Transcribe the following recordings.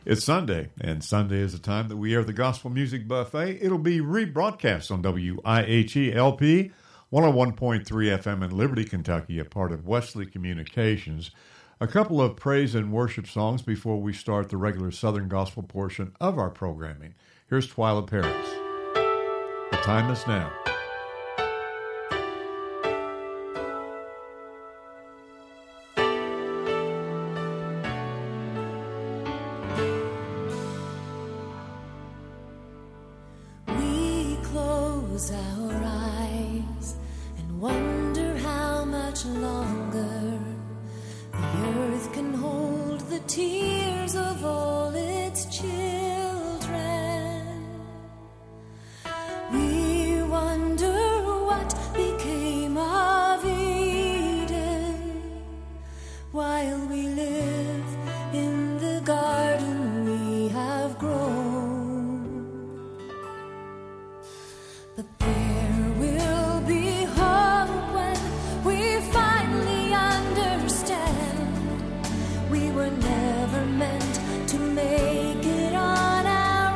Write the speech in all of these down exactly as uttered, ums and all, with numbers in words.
It's Sunday, and Sunday is the time that we air the Gospel Music Buffet. It'll be rebroadcast on W I H E L P one oh one point three F M in Liberty, Kentucky, a part of Wesley Communications. A couple of praise and worship songs before we start the regular Southern Gospel portion of our programming. Here's Twyla Paris. The time is now. Our eyes and wonder how much longer the earth can hold the tears of all its children. We wonder what became of Eden while we live in the garden we have grown. But there will be hope when we finally understand we were never meant to make it on our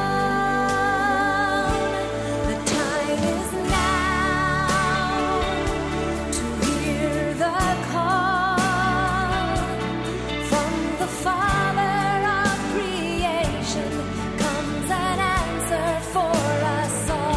own. The time is now to hear the call from the Father of creation. Comes an answer for us all.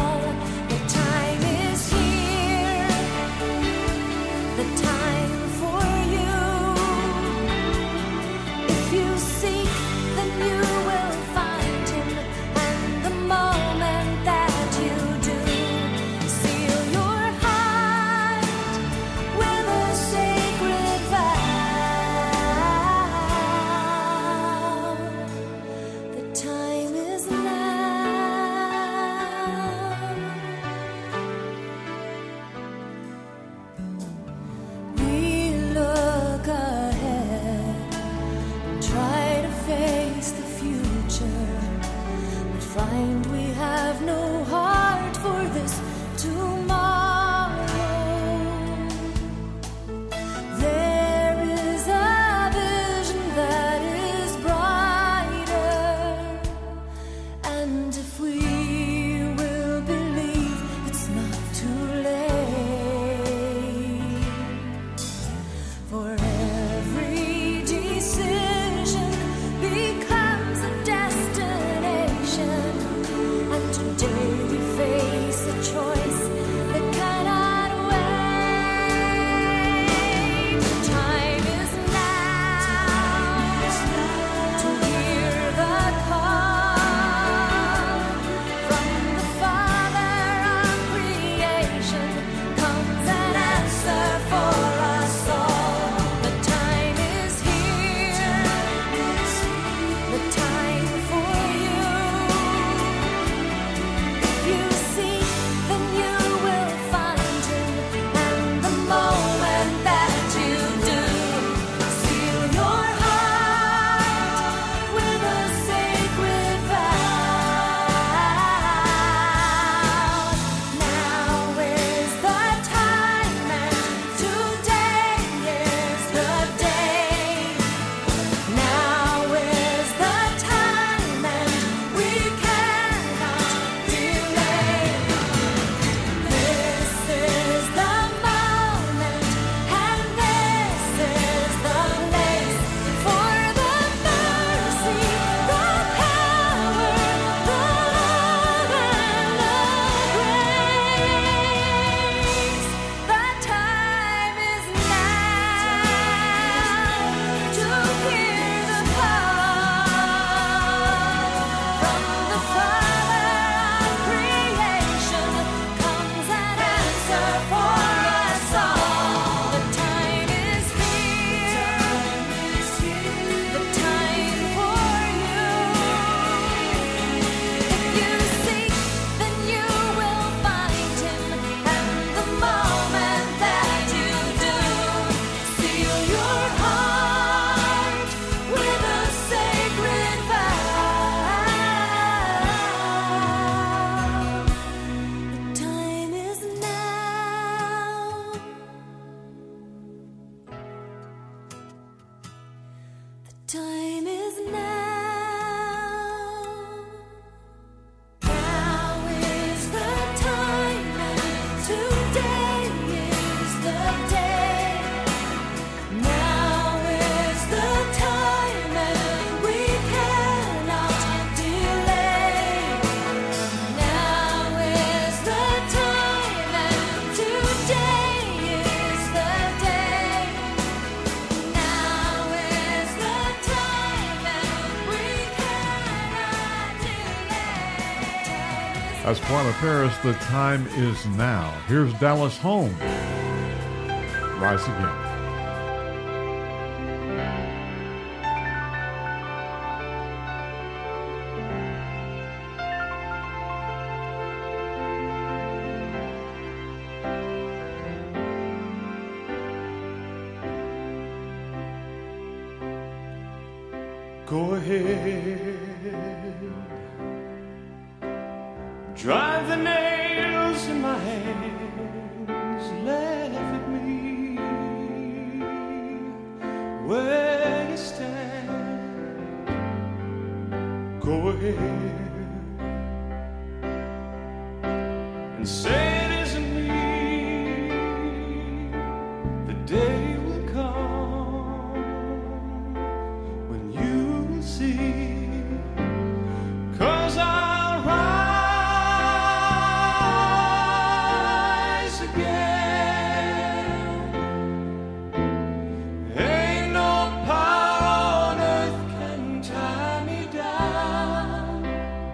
Find we have no heart for this tomorrow. There is a vision that is brighter, and if we will believe, it's not too late. For every decision becomes a destination. That's Juana Paris. The time is now. Here's Dallas Home. Rise Again. Go ahead, drive the nails in my hands, laugh at me where you stand. Go ahead and say it isn't me. The day will come when you see, 'cause I'll rise again. Ain't no power on earth can tie me down.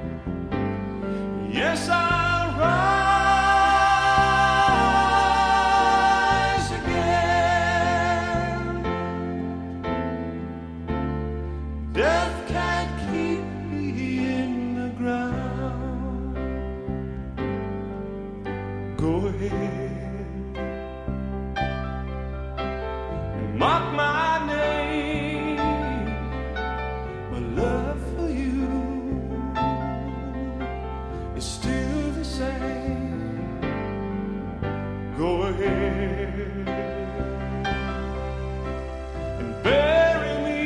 Yes, I'll rise again. Death can't keep me in the ground. Go ahead and mock my name. My love for you is still the same. Go ahead and bury me,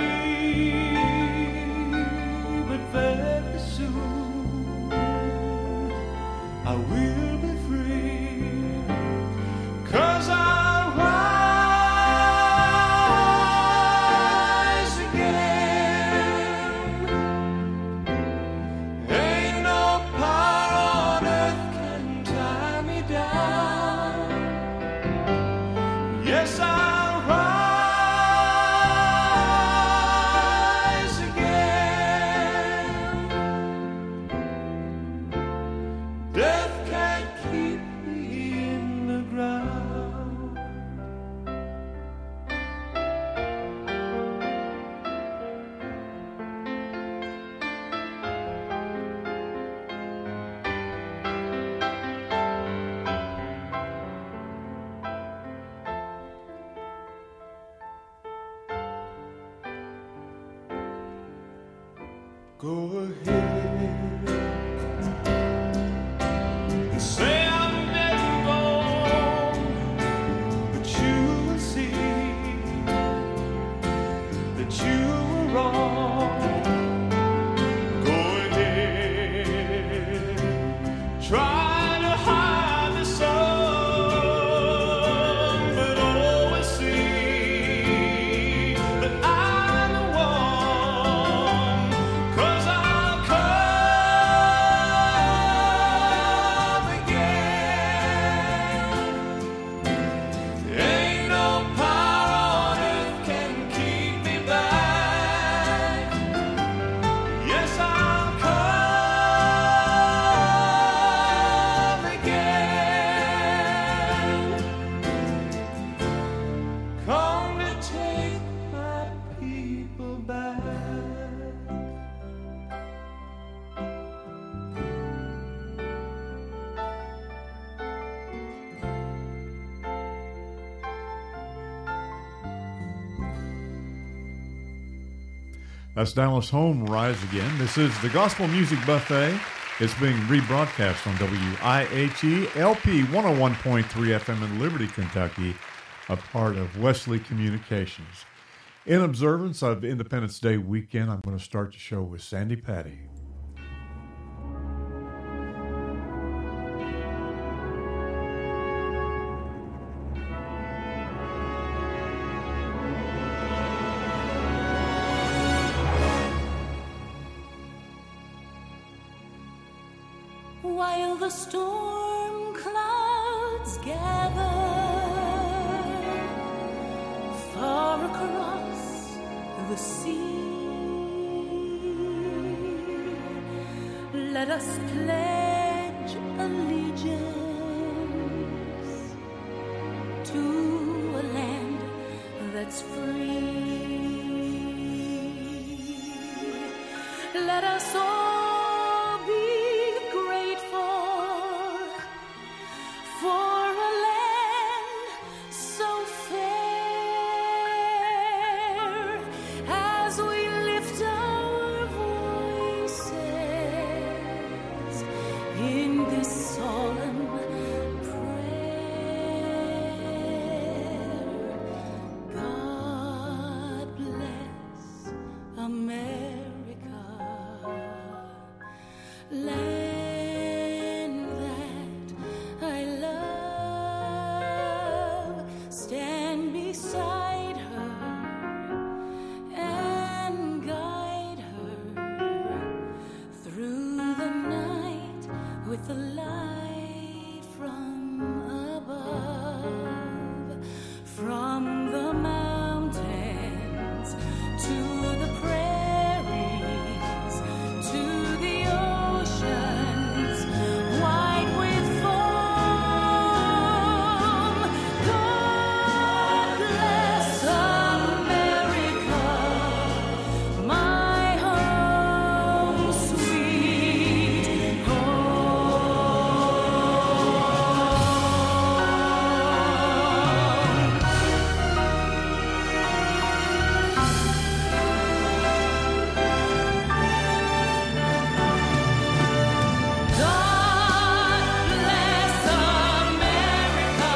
but very soon I will be free, 'cause I'll rise again. Ain't no power on earth can tie me down. Yes, I'll rise again. Death can't keep me in the ground. Go ahead and say I'm dead and gone, but you will see that you were wrong. Go ahead, try to hide the sun, but always see that I'm the one, 'cause I'll come again. Ain't no power on earth can keep me back. Yes, I'll come again. Come to take my people back. That's Dallas Home, Rise Again. This is the Gospel Music Buffet. It's being rebroadcast on W I H E L P one oh one point three F M in Liberty, Kentucky, a part of Wesley Communications. In observance of Independence Day weekend, I'm going to start the show with Sandy Patty. While the storm clouds gather far across the sea, let us pledge allegiance to a land that's free. Let us all be grateful for a land so fair as we lift our voices in this solemn prayer. God bless America, land that I love. Stand beside her and guide her through the night with the light from above, from the mountains to the prairies, to the oceans white with foam. God bless America, my home, sweet home. God bless America,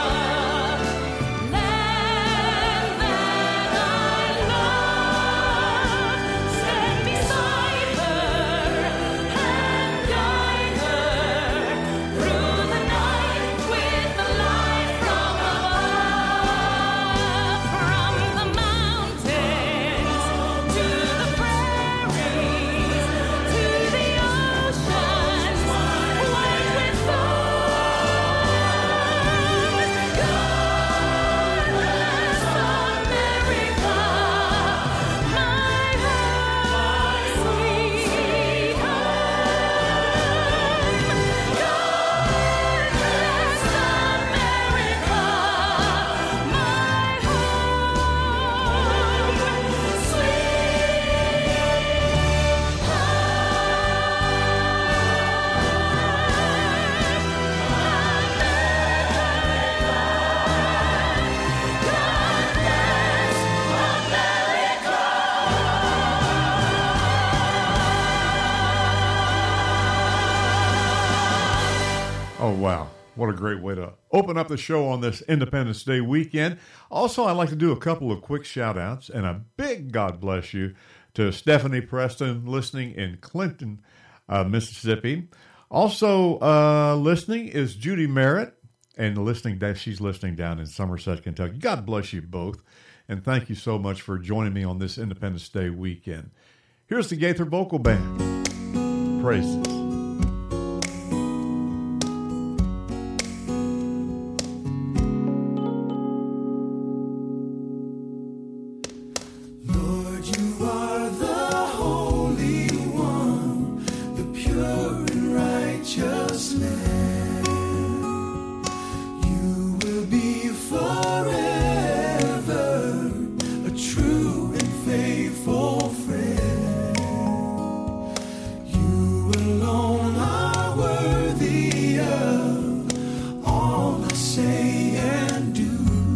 land that I love. Stand beside her and guide her through the night with the light from above, from the mountains to the prairies, to the oceans white with foam. God bless America, my home, sweet home. God bless America, my home, Oh, wow. What a great way to open up the show on this Independence Day weekend. Also, I'd like to do a couple of quick shout outs and a big God bless you to Stephanie Preston listening in Clinton, uh, Mississippi. Also uh, listening is Judy Merritt, and listening she's listening down in Somerset, Kentucky. God bless you both, and thank you so much for joining me on this Independence Day weekend. Here's the Gaither Vocal Band. Praises. Lord, you are the Holy One, the pure and righteous Lamb. You will be forever a true and faithful friend. You alone are worthy of all I say and do.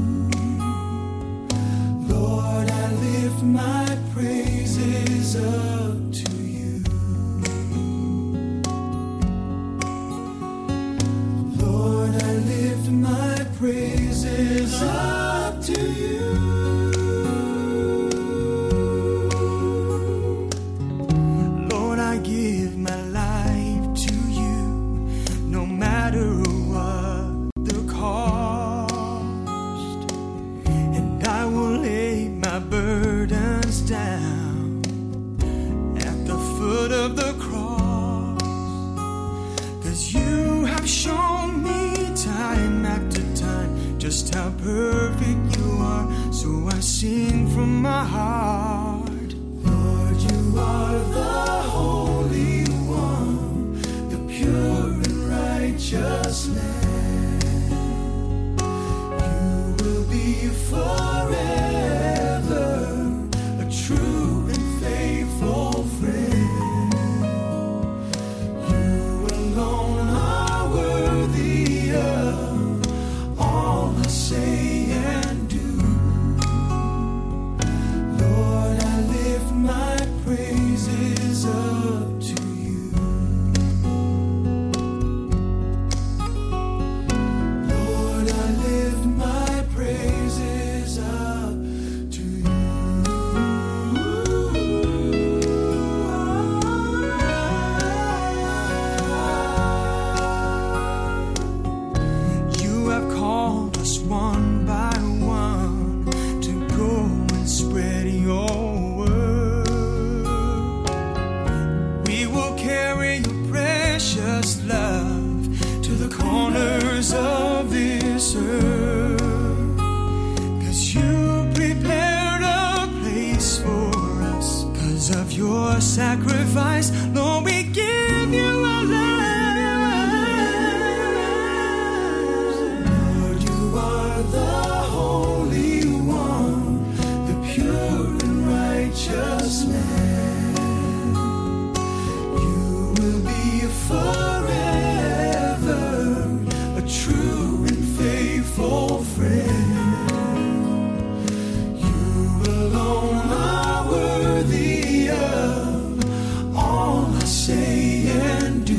Lord, I lift my praises up to you. Lord, I lift my praises up to you. Lord, I give my life to you, no matter what the cost. And I will lay my burdens down at the foot of the cross. 'Cause you have shown me time after time just how perfect you are. So I sing from my heart. Lord, you are the Holy One, the pure and righteous sacrifice. Lord, we give you our lives. Lord, you are the Holy One, the pure and righteous Lamb. You will be forever a true and faithful friend. You alone are worthy of all I say and do.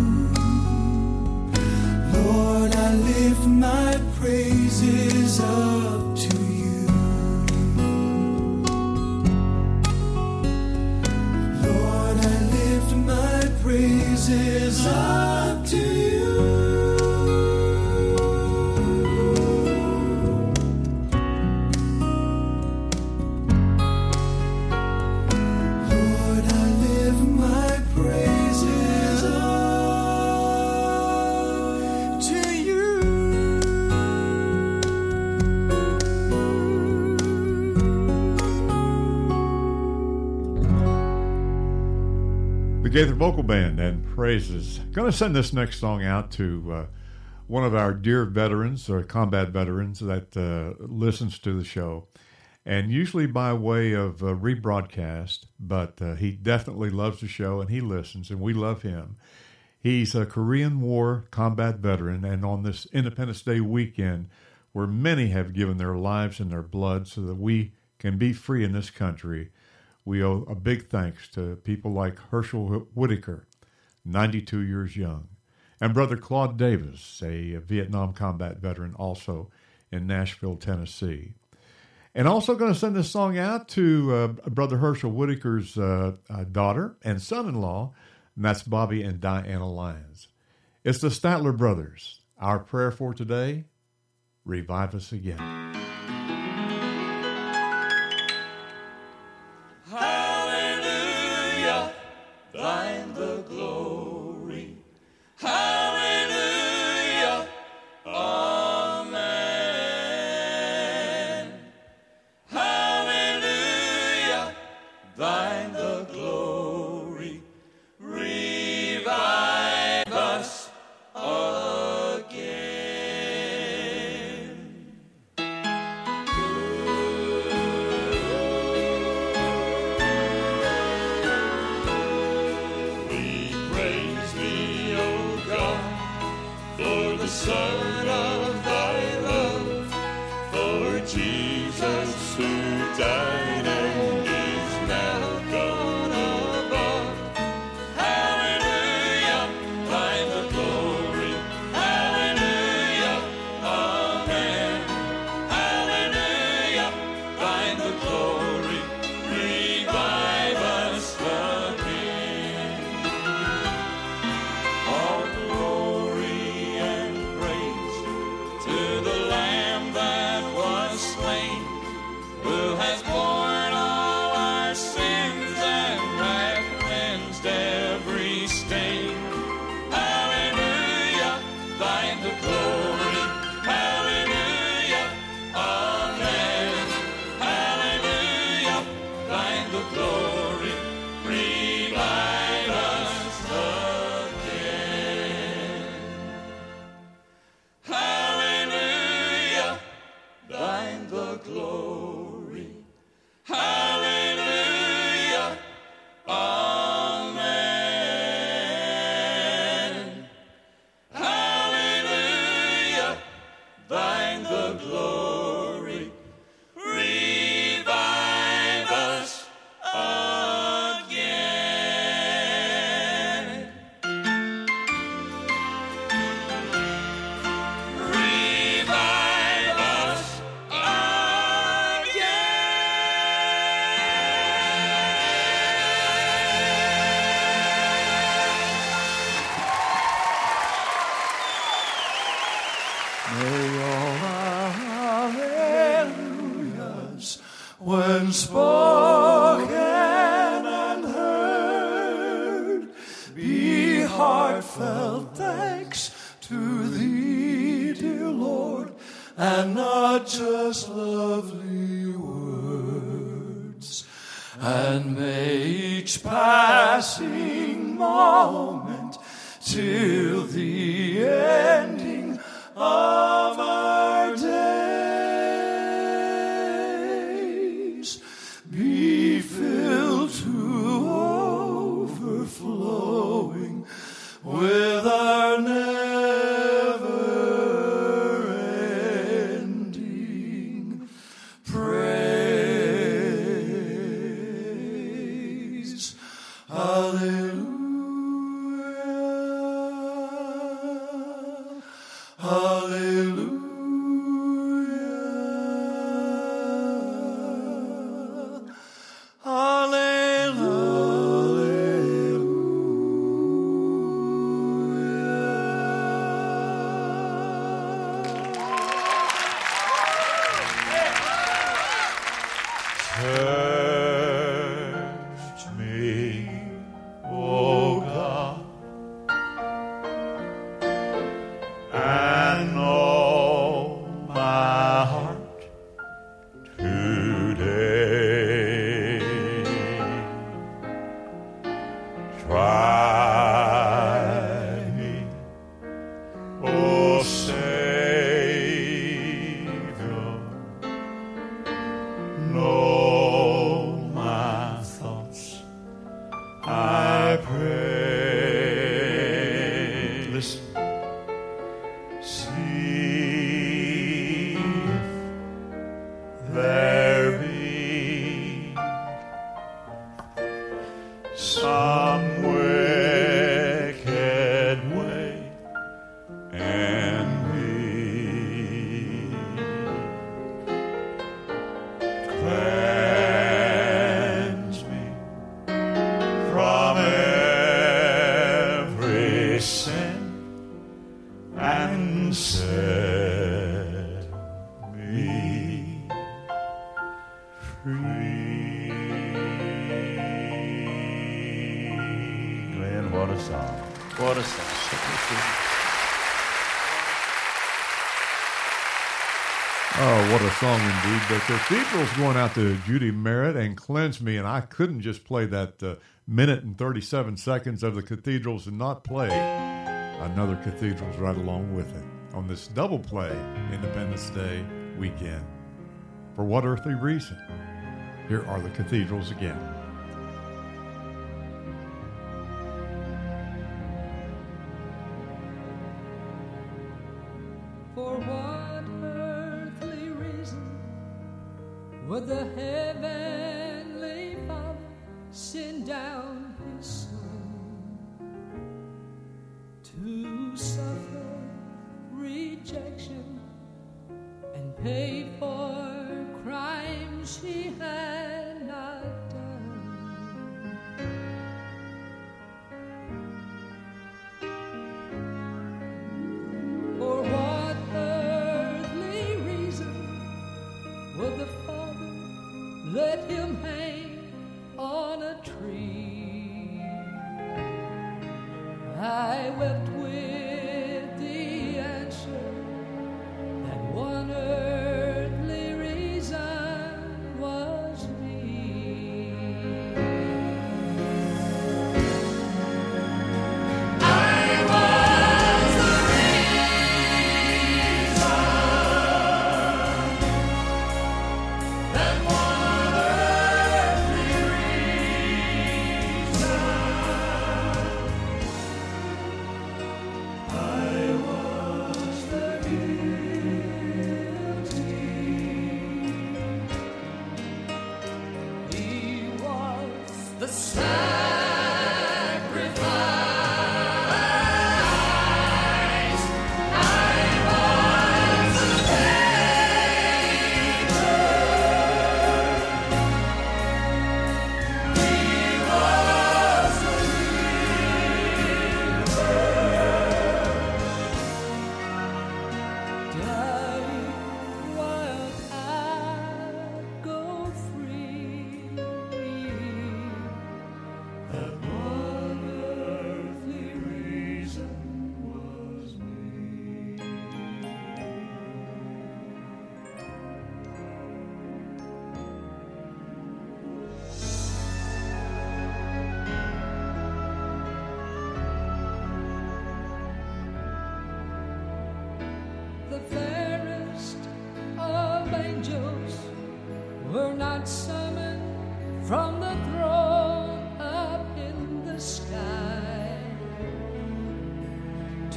Lord, I lift my praises up to you. Lord, I lift my praises up to you. Gaither Vocal Band and Praises. Going to send this next song out to uh, one of our dear veterans or combat veterans that uh, listens to the show, and usually by way of uh, rebroadcast, but uh, he definitely loves the show and he listens, and we love him. He's a Korean War combat veteran, and on this Independence Day weekend, where many have given their lives and their blood so that we can be free in this country, we owe a big thanks to people like Herschel Whitaker, ninety-two years young, and Brother Claude Davis, a Vietnam combat veteran also in Nashville, Tennessee. And also going to send this song out to uh, Brother Herschel Whitaker's uh, uh, daughter and son-in-law, and that's Bobby and Diana Lyons. It's the Statler Brothers. Our prayer for today, revive us again. Hallelujah, thine the glory. Hallelujah, amen. Hallelujah, thine the glory. Revive us again. We praise thee, O God, for the Son of thy love, for Jesus who died and is now gone above. Hallelujah, thine the glory. Hallelujah, amen. Hallelujah, thine the glory. Revive us again. All glory and praise to the Lamb that was slain, who has borne all our sins and hath cleansed every stain. Hallelujah, thine the glory. Hallelujah, amen. Hallelujah, thine the glory. Revive us again. Hallelujah, thine the glory. Hallelujah, amen. Hallelujah, thine the glory. Revive us again. Revive us May all our hallelujahs, when spoken and heard, be heartfelt thanks to thee, dear Lord, and not just lovely words. And may each passing moment till the ending of our days. Be filled to overflowing with our never-ending praise. Hallelujah. Hallelujah. Search me, O God, and know my heart today. Try me, O Savior, know my thoughts, I pray. Listen. See if there be some wicked way in me. Cleanse me from every sin and set me free. Glenn, what a song. What a song. Oh, what a song indeed. The Cathedral's going out to Judy Merritt and Cleanse Me, and I couldn't just play that uh, minute and thirty-seven seconds of the Cathedrals and not play another Cathedrals right along with it on this double play Independence Day weekend. For what earthly reason? Here are the Cathedrals again. For what earthly reason would the heavenly Father send down his Son to suffer rejection and pay for crimes he had not done? For what earthly reason would the Father let him hang on a tree? I wept with the answer that one earthly reason was me. I was the reason that one earthly reason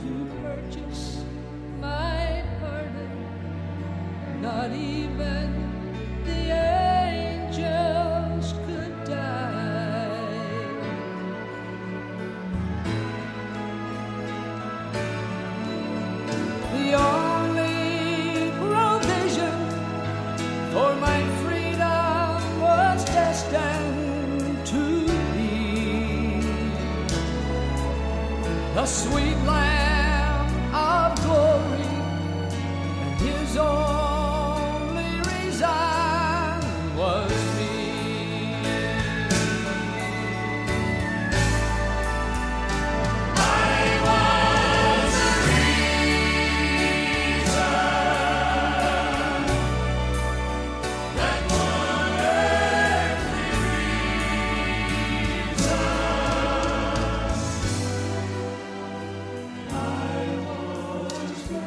to purchase my pardon. Not even the angels could die. The only provision for my freedom was destined to be the sweet Lamb of glory, and His only reason was me. I was the reason that one earthly reason. I was the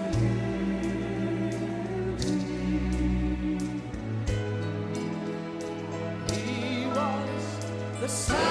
He was the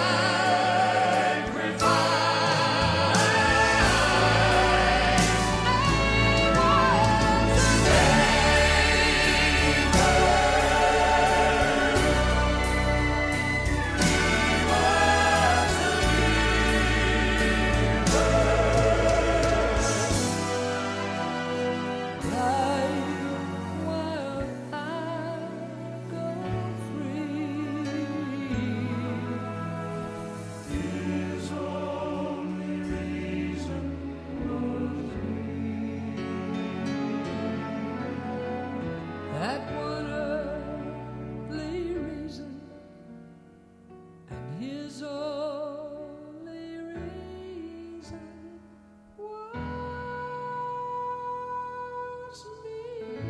that one earthly reason, and His only reason was me.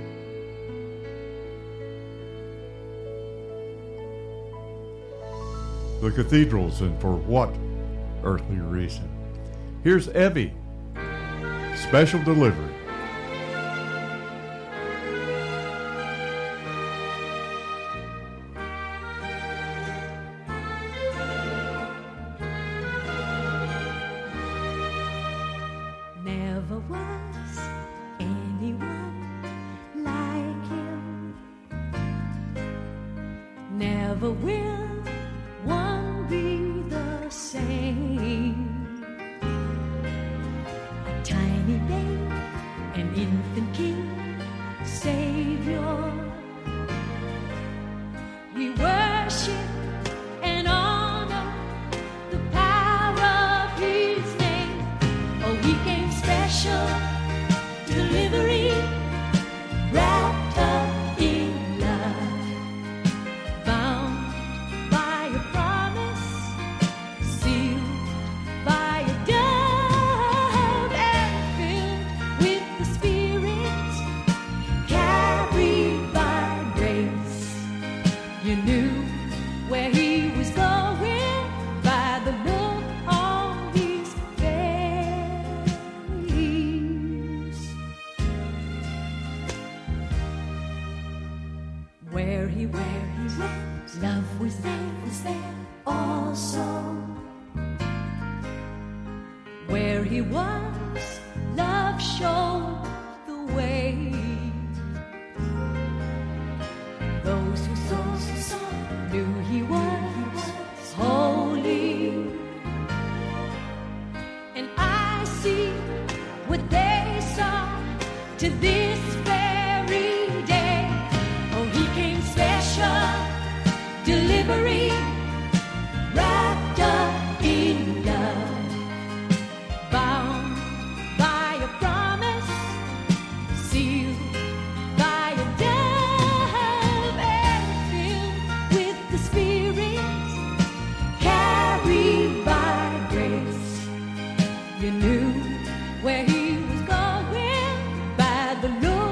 The cathedrals, and for what earthly reason? Here's Evie, Special Delivery. Never was anyone like him. Never will one be the same. A tiny babe, an infant king, Savior. We worship and honor the power of His name. Oh, He came special, delivery, wrapped up in love, bound by a promise, sealed by a dove, and filled with the Spirit, carried by grace. You knew where He was going by the look on His face. Where He where He went, love was there, was there also. Where He was, love showed the way. Those who saw, who saw knew He was holy. And I see what they saw to this very day. Oh, He came special, delivery, wrapped up in love, bound by a promise, sealed by a dove, and filled with the Spirit, carried by grace. You knew where He was going by the Lord.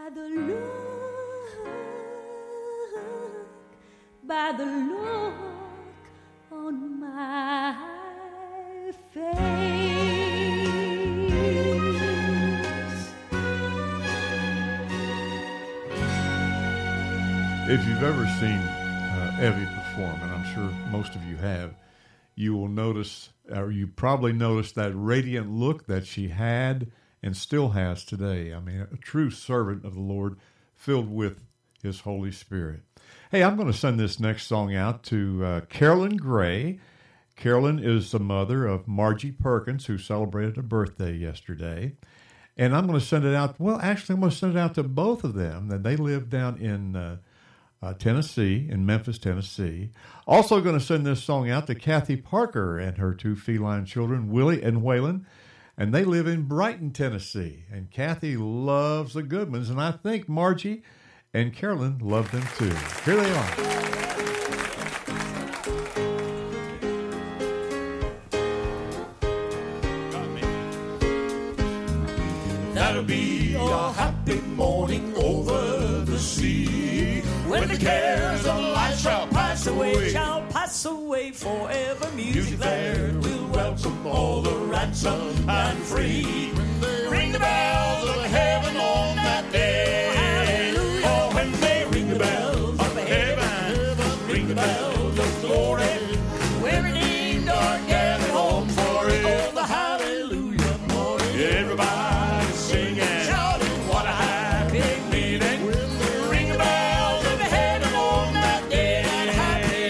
by the look, by the look on my face. If you've ever seen uh, Evie perform, and I'm sure most of you have, you will notice, or you probably noticed that radiant look that she had and still has today. I mean, a true servant of the Lord filled with His Holy Spirit. Hey, I'm going to send this next song out to uh, Carolyn Gray. Carolyn is the mother of Margie Perkins, who celebrated a birthday yesterday. And I'm going to send it out, well, actually, I'm going to send it out to both of them. And they live down in uh, uh, Tennessee, in Memphis, Tennessee. Also going to send this song out to Kathy Parker and her two feline children, Willie and Waylon. And they live in Brighton, Tennessee. And Kathy loves the Goodmans, and I think Margie and Carolyn love them too. Here they are. That'll be a happy morning over the sea, when the cares of life shall pass away, shall pass away forever. music there will welcome all the ransomed and free. Ring the bells of heaven on that day. Hallelujah. Oh, when they ring the bells of heaven, ring the bells of glory, Where redeemed are gathered home for it. Oh, the hallelujah morning. Everybody singing, Shouting, what a happy meeting. Ring the bells of heaven on that day. that happy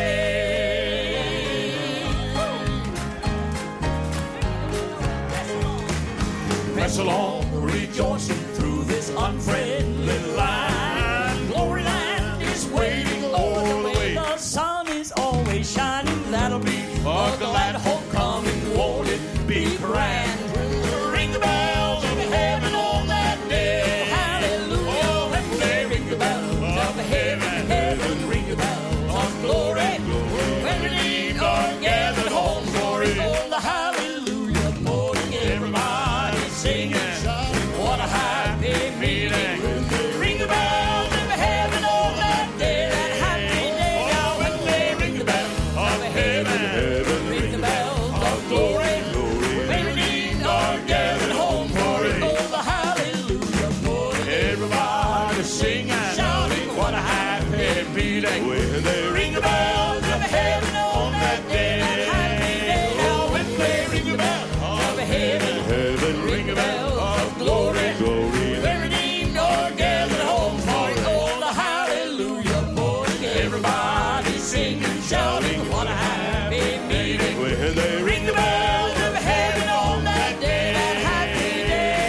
day. Press along, rejoicing through this unfriendly land. Glory land is waiting over the way. The sun is always shining. That'll be A glad homecoming, won't it be grand? Ring the bells of heaven on that day. hallelujah. Oh, when they ring the bells of heaven, heaven, ring the bells of glory. When redeemed Are gathered home for it. Oh, the hallelujah morning. Everybody singing, what a happy meeting. Ring the bells of heaven on that day. That happy day. Oh, when they ring the bells of heaven, Ring the bells of glory. when redeemed Are gathered home for it. Oh, the hallelujah morning. Everybody singing, shouting, what a happy meeting. When they ring the bells of heaven on that day. That happy day. Oh, when they ring the bells of heaven, heaven, ring the bells of glory. When redeemed are gathered home for it. Oh, the hallelujah morning. Everybody singing, shouting, what a happy meeting. When they ring the bells of heaven on that day. That happy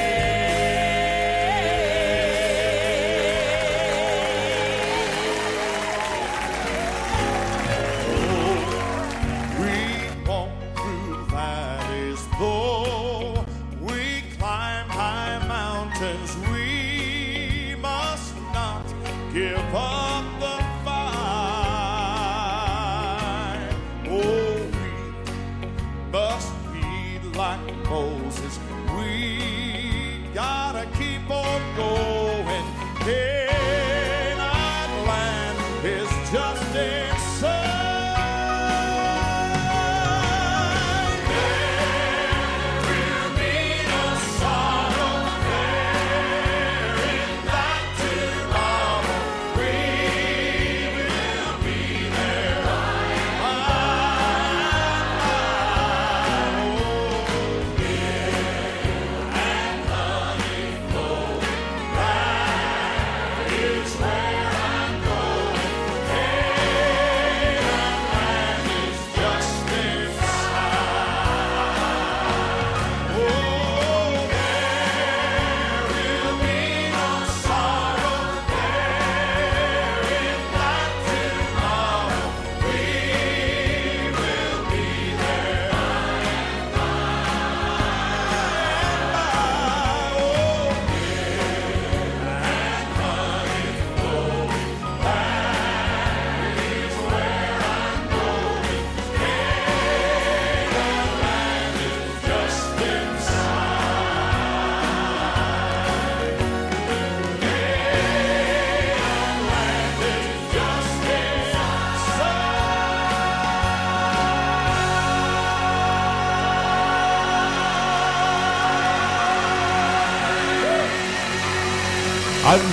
We walk through valleys, though we climb high mountains, we must not give up the fight. Oh, we must be like Moses. We gotta keep on going. Canaan land is just inside.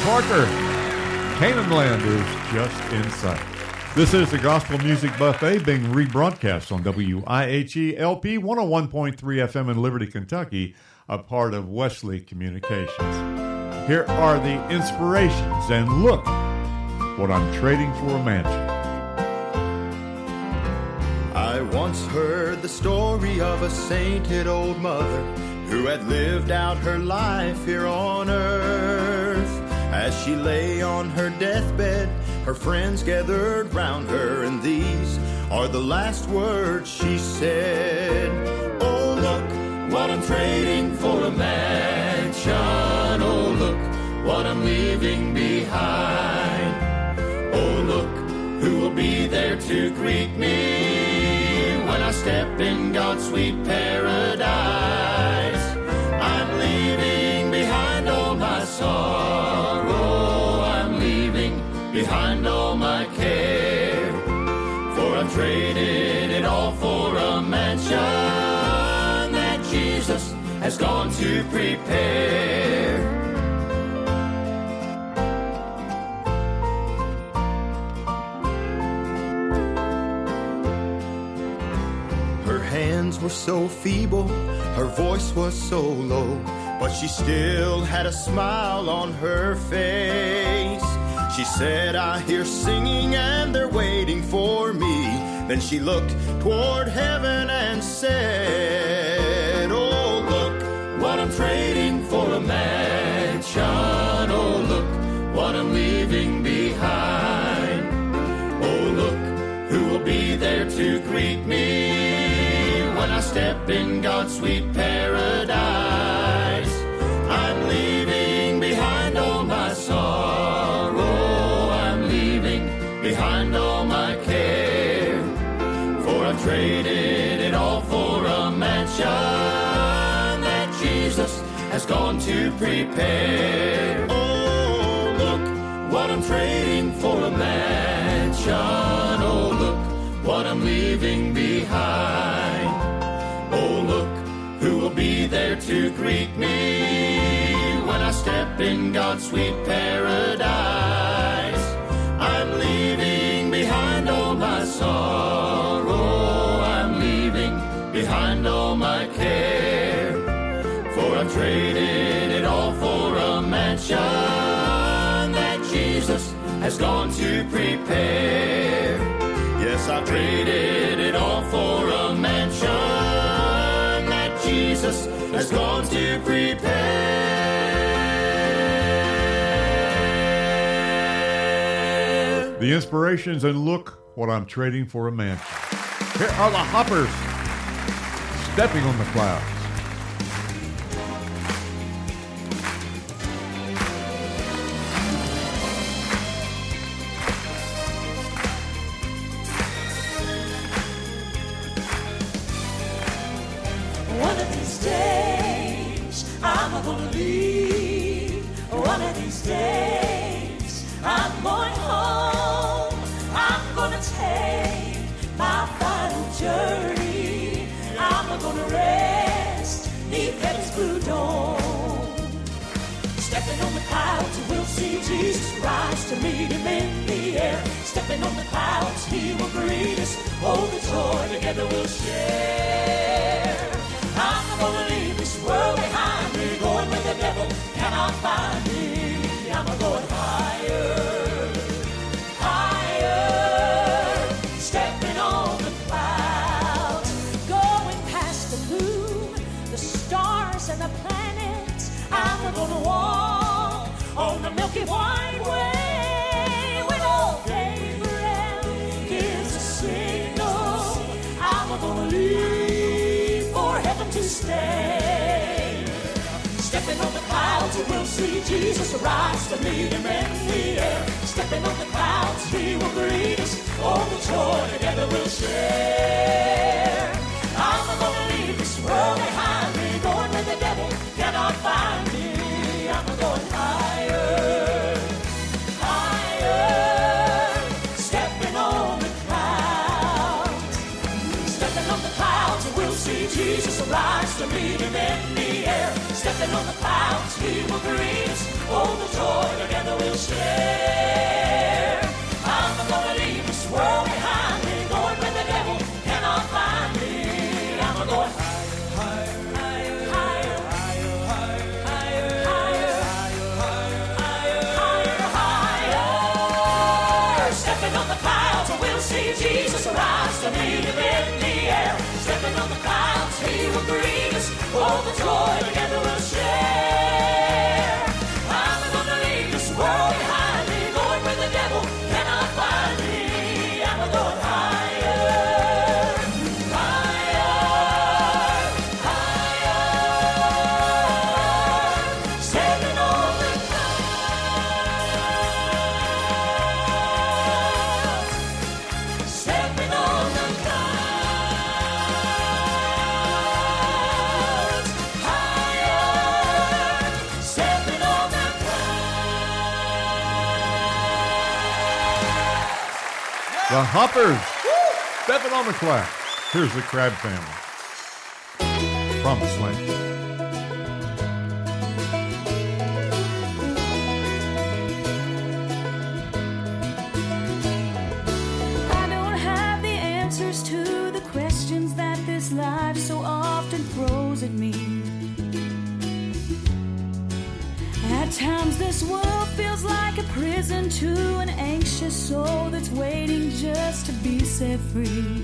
Parker. Canaan Land is just in sight. This is the Gospel Music Buffet being rebroadcast on W I H E L P one oh one point three F M in Liberty, Kentucky, a part of Wesley Communications. Here are the inspirations, and look what I'm trading for a mansion. I once heard the story of a sainted old mother who had lived out her life here on earth. As she lay on her deathbed, her friends gathered round her, and these are the last words she said. Oh, look what I'm trading for a mansion. Oh, look what I'm leaving behind. Oh, look who will be there to greet me when I step in God's sweet paradise. I'm leaving behind all my sorrow. I'm leaving behind all my care. For I've traded it all for a mansion that Jesus has gone to prepare. Were so feeble, her voice was so low, but she still had a smile on her face. She said, I hear singing and they're waiting for me. Then she looked toward heaven and said, oh, look what I'm trading for a mansion. Oh, look what I'm leaving behind. Oh, look who will be there to greet me when I step in God's sweet paradise. I'm leaving behind all my sorrow. I'm leaving behind all my care. For I've traded it all for a mansion that Jesus has gone to prepare. Oh, look what I'm trading for a mansion. Oh, look what I'm leaving behind. Oh, look who will be there to greet me when I step in God's sweet paradise. I'm leaving behind all my sorrow. I'm leaving behind all my care. For I've traded it all for a mansion that Jesus has gone to prepare. Yes, I've traded it all for a mansion Jesus has gone to prepare. The inspirations, and look what I'm trading for a mansion. Here are the Hoppers, stepping on the clouds. One of these days, I'm going home. I'm gonna take my final journey. I'm gonna rest neath heaven's blue dome. Stepping on the clouds, we'll see Jesus rise to meet him in the air. Stepping on the clouds, he will greet us. Oh, the joy together we'll share. I'm gonna leave this world behind me, going where the devil cannot find me. I'm going higher, higher, stepping on the clouds, going past the moon, the stars and the planets. I'm gonna walk on the Milky White Way. When old Gabriel gives a signal, I'm gonna leave for heaven to stay. Stepping on the clouds, we'll see Jesus rise to meet him in the air. Stepping on the clouds, he will greet us. All the joy together we'll share. I'm gonna leave this world behind me, going where the devil cannot find me. I'm going higher, higher, stepping on the clouds. Stepping on the clouds, we'll see Jesus rise to meet him in the air. stepping on the clouds, he will bring us. Oh, the joy together we'll share. I'm gonna leave this world behind me, going where the devil cannot find me. I'm going higher, higher, higher, higher, higher, higher, higher, higher, higher, higher, higher. Stepping on the clouds, we'll see Jesus rise to meet him in the air. Stepping on the clouds, he will bring us. All the joy together we'll share. I'm gonna leave this world behind me, going where the devil cannot find me. I'm going higher, higher, higher. Stepping on the clouds, stepping on the clouds, higher, stepping on the clouds. The Hoppers, stepping on the cloud. Here's the Crab Family. Promise Land. I don't have the answers to the questions that this life so often throws at me. At times this world feels like a prison to an anxious soul that's waiting just to be set free.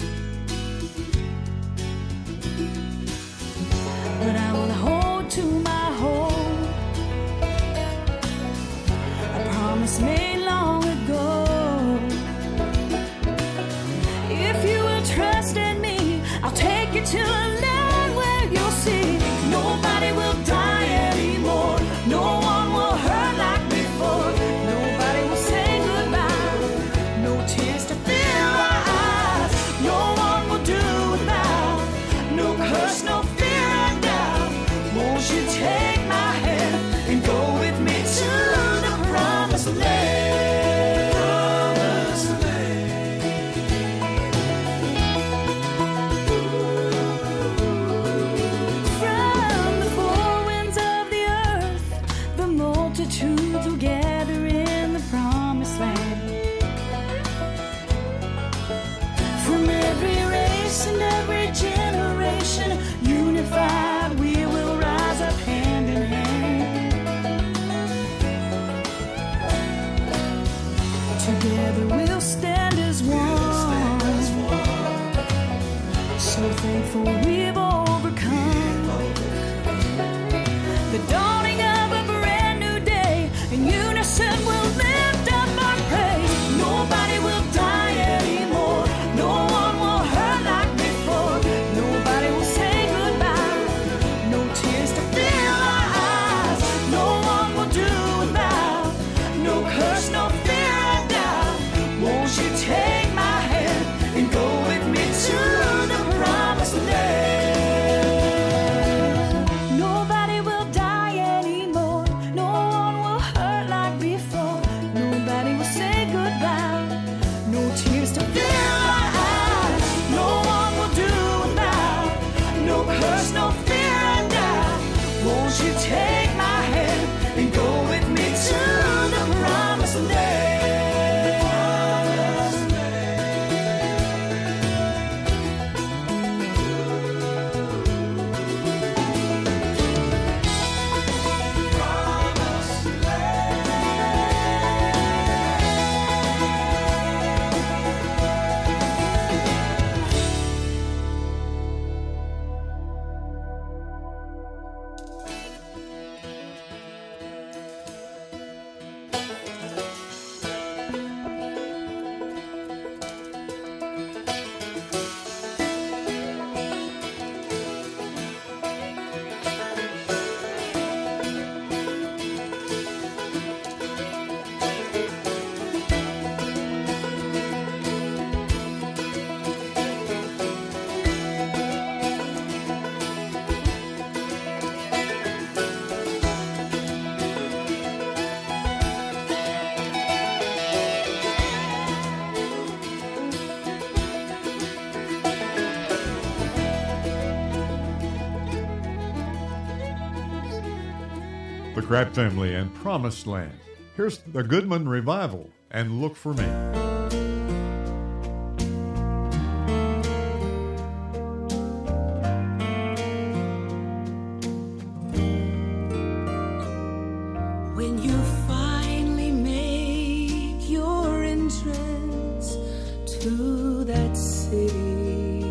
But I will hold to my hope, a promise made long ago. If you will trust in me, I'll take you to a land where you'll see nobody will die anymore. No one will hurt like before. Nobody will say goodbye. No tears to fill our eyes. No one will do without. No curse, no fear and doubt. Won't you take my hand and go with me to the promised land? Promised land. From the four winds of the earth, the multitudes will gather in the promised land. From every race and every generation, unified we will rise up hand in hand. Together we'll stand as one. So thankful we've overcome. The dawning of a brand new day. In unison we'll lift up our praise. Nobody will die anymore. No one will hurt like before. Nobody will say goodbye. No tears to fill our eyes. No one will do without. No curse, no fear and doubt. Won't you take my hand and go with me to the promised land? McCrabb Family and Promised Land. Here's the Goodman Revival and Look for Me. When you finally make your entrance to that city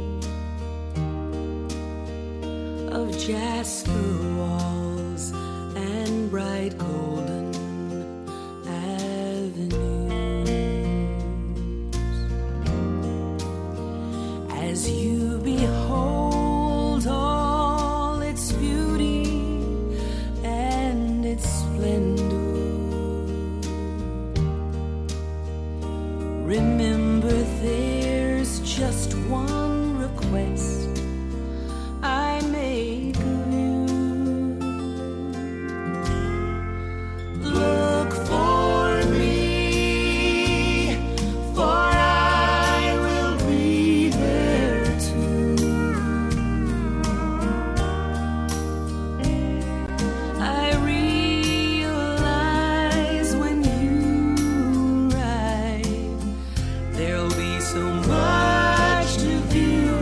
of jasper walls and bright golden avenues, as you behold all its beauty and its splendor, remember there's just one request I make of you. Look for me, for I will be there too. I realize when you arrive, there'll be so much to view.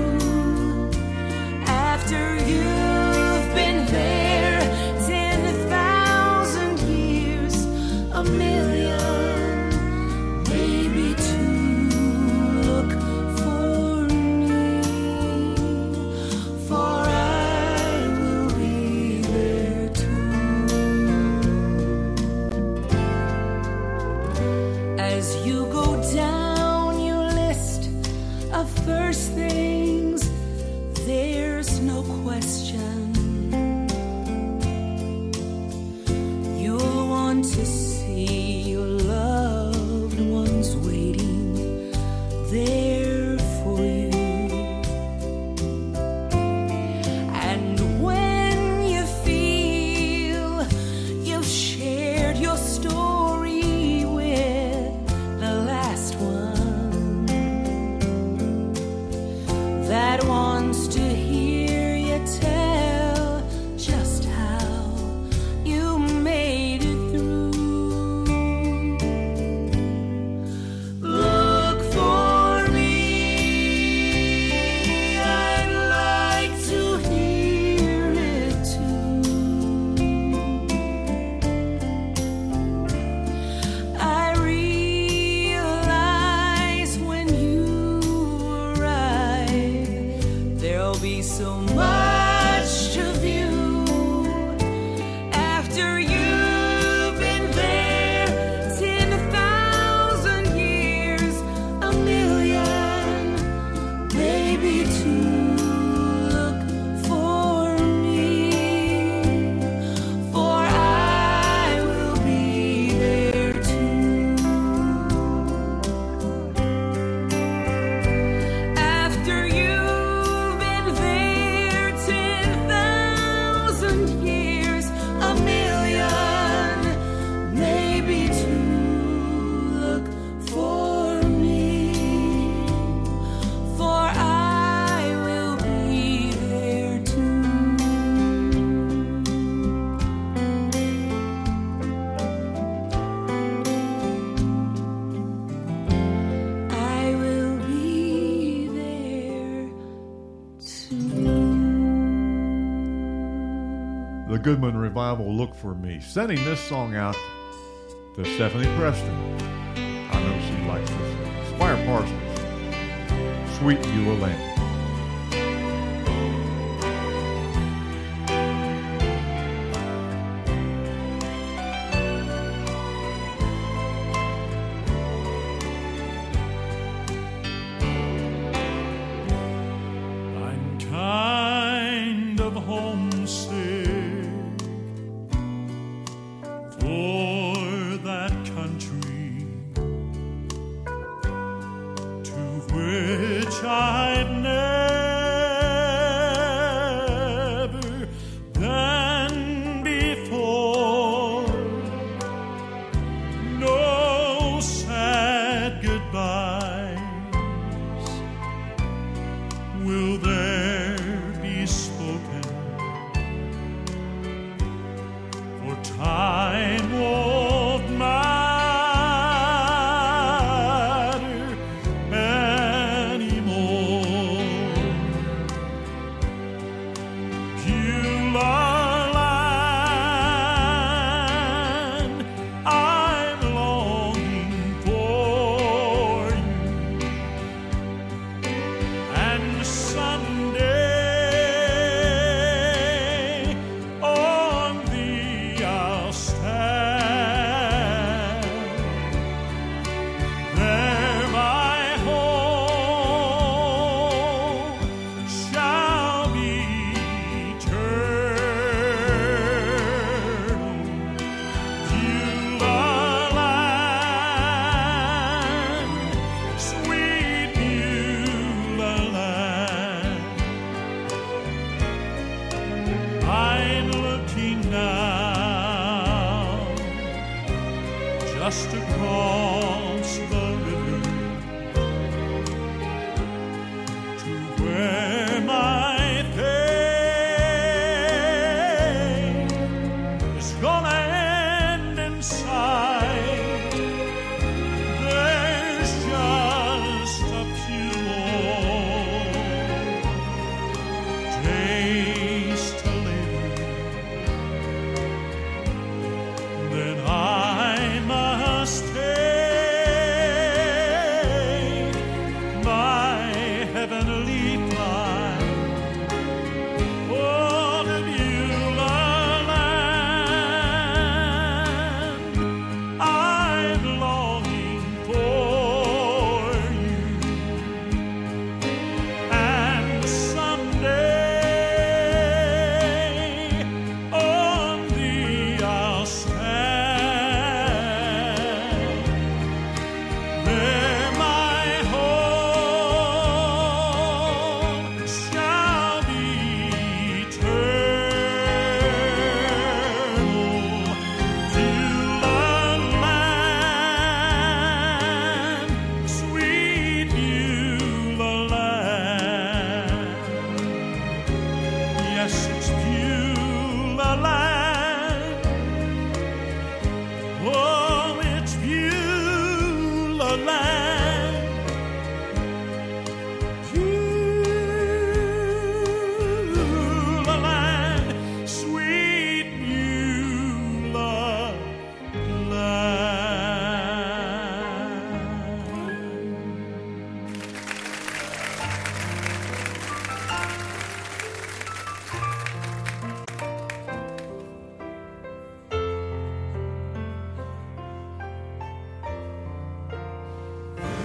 After you've been there ten thousand years, a million, maybe two, look for me, for I will be there too. As you go down your list of first things, there's no question you'll want to see your loved ones waiting there for you. And when you feel you've shared your story with the last one that wants to hear you tell just how you made it through, look for me. I'd like to hear it too. I realize when you arrive, there'll be so much to view. After you've been there ten thousand years, a million, maybe two, look for me, for I will be there too. After you've been there ten thousand years, a million, maybe two, look for me, for I will be there too. I will be there too. The Goodman Revival, Look for Me. Sending this song out to Stephanie Preston. I know she likes this. Squire Parsons, Sweet Beulah Land. I'm kind of homesick for that country to which I've never been before. No sad goodbyes will there be spoken, for just across the river to where my pain is gonna end inside. There's just a few more days to live, then I must take my heavenly flight. Oh, the Beulah land, I'm longing for you, and someday on thee I'll stand. There my home shall be eternal. Beulah land, sweet Beulah land. Yes, it's Beulah land. Oh, it's Beulah land. Beulah land, sweet Beulah land.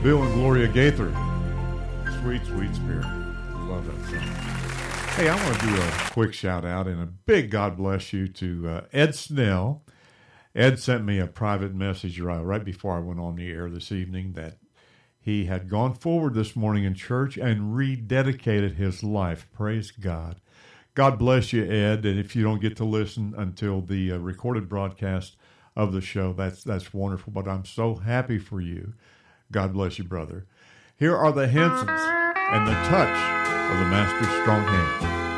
Bill and Gloria Gaither. Sweet, sweet spirit. Love that song. Hey, I want to do a quick shout out and a big God bless you to uh, Ed Snell. Ed sent me a private message right, right before I went on the air this evening that he had gone forward this morning in church and rededicated his life. Praise God. God bless you, Ed. And if you don't get to listen until the uh, recorded broadcast of the show, that's that's wonderful. But I'm so happy for you. God bless you, brother. Here are the Hensons and the touch of the Master's strong hand.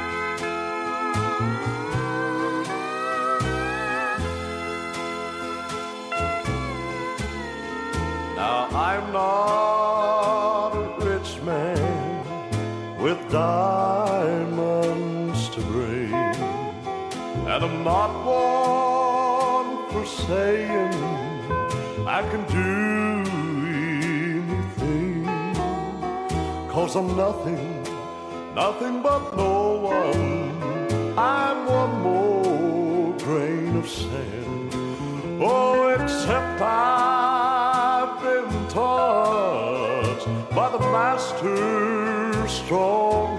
Now I'm not a rich man with diamonds to bring, and I'm not one for saying I can do anything, 'cause I'm nothing, nothing but no one. I'm one more grain of sand. Oh, except I've been touched by the Master's strong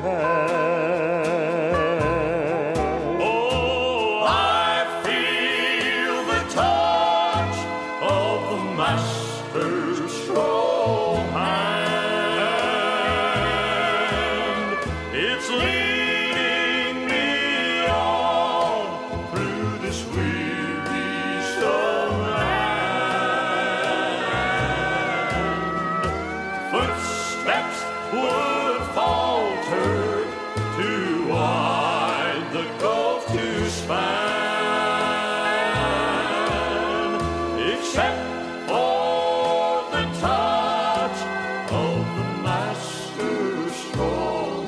hand. Oh, I feel the touch of the Master's strong hand. It's leading me on through this weary stone land. Footsteps would falter to wide the gulf to span, except for the touch of the Master's strong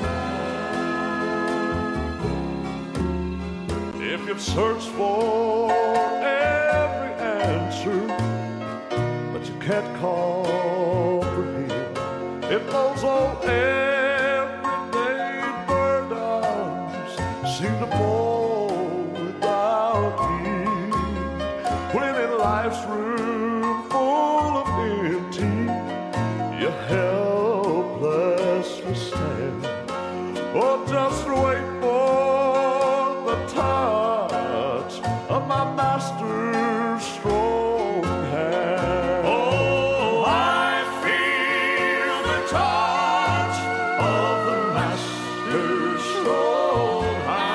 hand. If you've searched for every answer, but you can't comprehend, if those old everyday burdens seem to fall without end, when in life's room full of empty, you're helplessly stand. Oh, just wait for the touch of my Master's strong hand. Oh, I feel the touch of the Master's strong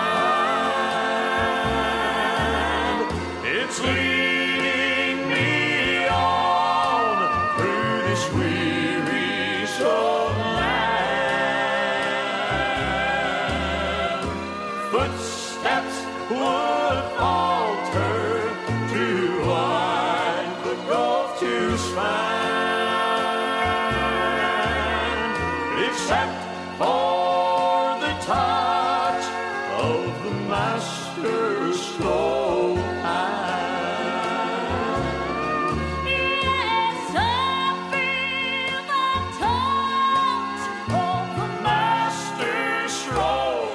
hand. It's leading me on through this weary stone land. Footsteps would falter to wide the gulf to span, except for the touch of the Master's strong hand. Yes, I feel the touch of the Master's strong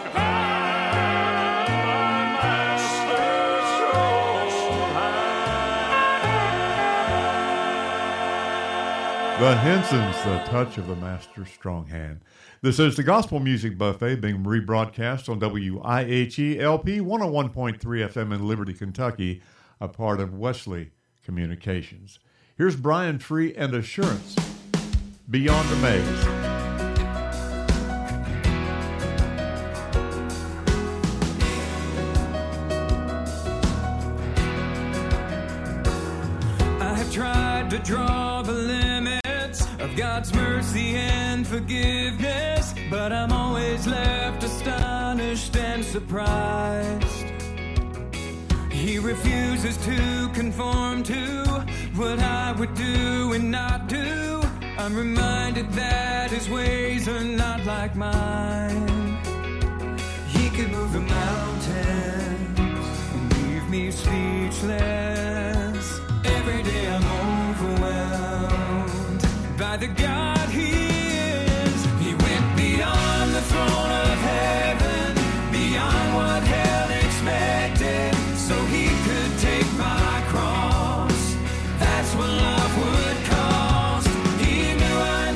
hand, Master's strong hand. The Hensons, the touch of the Master's strong hand. This is the Gospel Music Buffet being rebroadcast on W I H E L P one oh one point three F M in Liberty, Kentucky, a part of Wesley Communications. Here's Brian Free and Assurance, Beyond Amaze. I have tried to draw the limits of God's mercy and forgiveness, but I'm always left astonished and surprised. He refuses to conform to what I would do and not do. I'm reminded that his ways are not like mine. He could move the mountains and leave me speechless. Every day I'm overwhelmed by the God he is. He went beyond the throne of heaven, beyond what hell expected, so he could take my cross. That's what love would cost. He knew I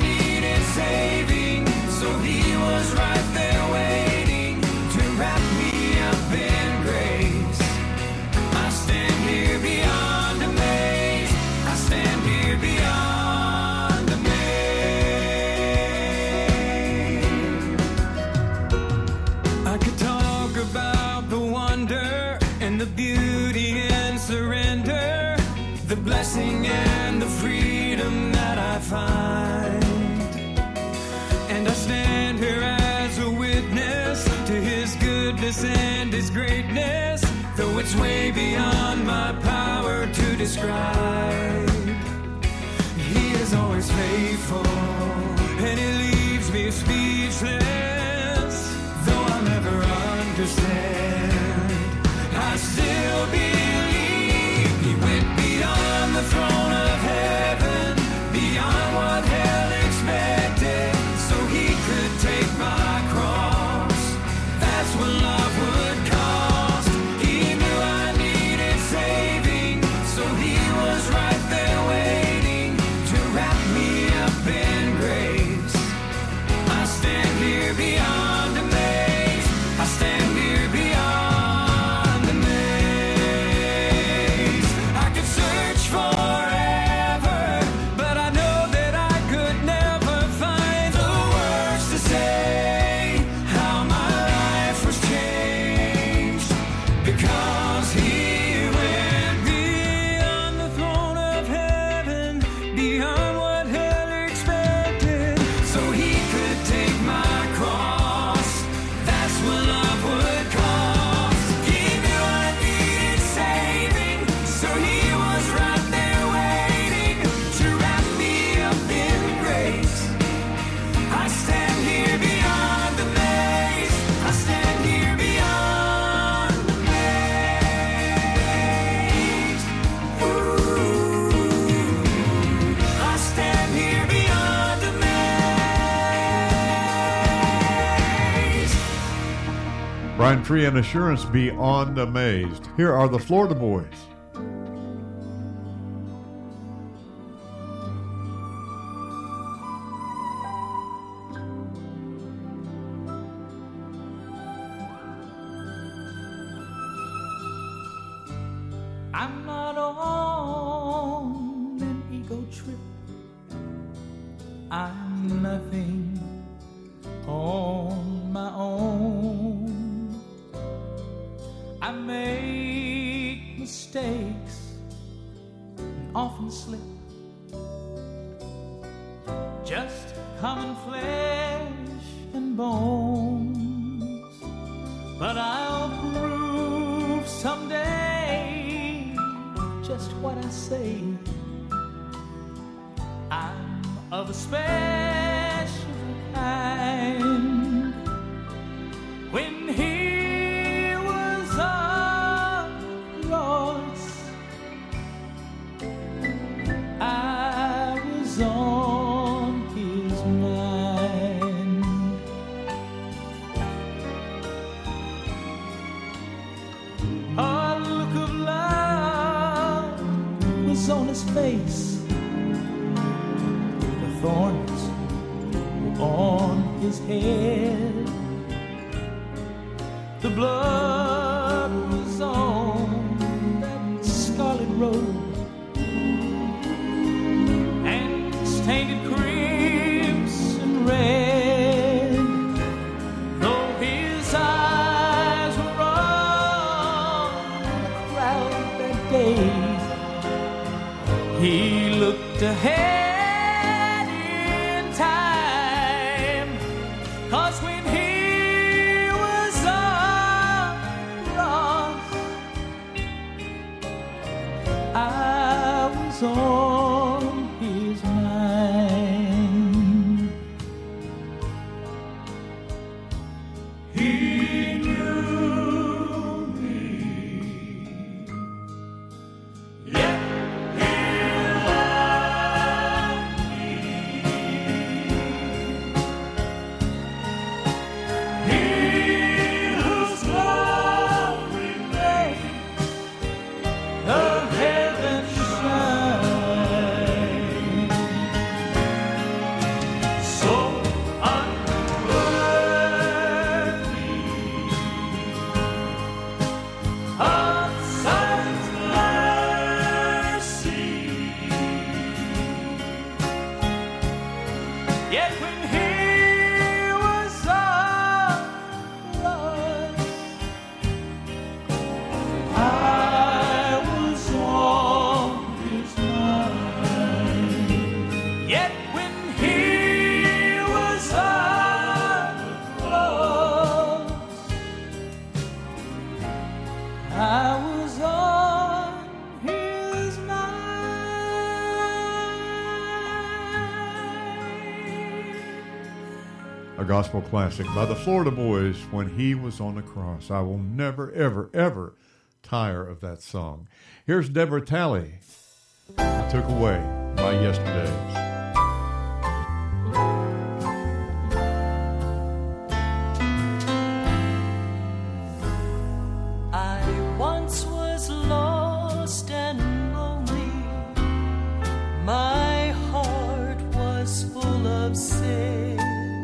wonder and the beauty and surrender, the blessing and the freedom that I find. And I stand here as a witness to his goodness and his greatness, though it's way beyond my power to describe. He is always faithful, and he leaves me speechless. Though I'll never understand, I still believe he went beyond the throne of heaven, beyond what hell expected, so he could take my cross. That's what love would cost. He knew I needed saving, so he was right there waiting to wrap me up in grace. I stand here beyond amazed. I stand here beyond amazed. I could search forever, but I know that I could never find the words to say how my life was changed, because he went beyond the throne of heaven, beyond what hell expected, so he could take my cross. That's what love would cost. He knew I needed saving, so he was right there waiting to wrap me up in grace. I stand here beyond amazed. I stand here beyond amazed. Ooh, I stand here beyond amazed. Brian Free and Assurance Beyond Amazed. Here are the Florida Boys. I'm not on an ego trip. I'm nothing on my own. I make mistakes and often slip. Just common flesh and bones. But I'll prove someday just what I say. I'm of a special kind. When he was on the cross, I was on his mind. A look of love was on his face. The thorns were on his head. The blood was on that scarlet robe, and stained it crimson red. Though his eyes were on the crowd that day, he looked ahead in time. 'Cause when he was on the cross, I was on his mind. He knew me, yet he loved me. He whose glory made the heavens shine. a gospel classic by the Florida Boys, When He Was on the Cross. I will never, ever, ever tire of that song. Here's Deborah Talley, I Took Away My Yesterdays. I once was lost and lonely. My heart was full of sin.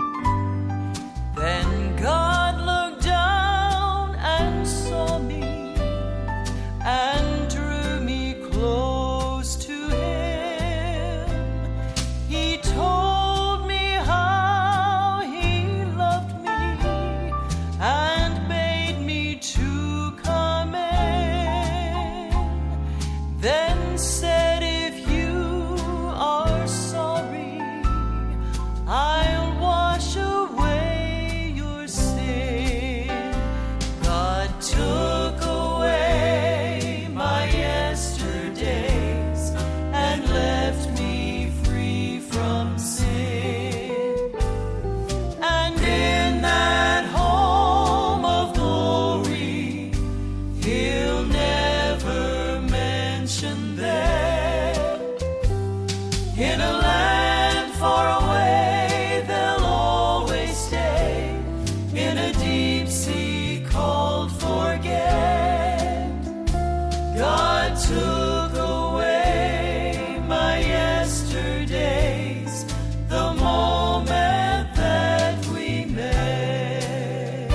Then God looked down and saw me and drew me close to Him. He told me how He loved me and bade me to come in. Then said, if you are sorry, I'll wash away your sin. God took away my yesterdays and left me free from sin. And in that home of glory, He'll never mention them. In a land far away, they'll always stay. In a deep sea called forget. God took away my yesterdays, the moment that we met.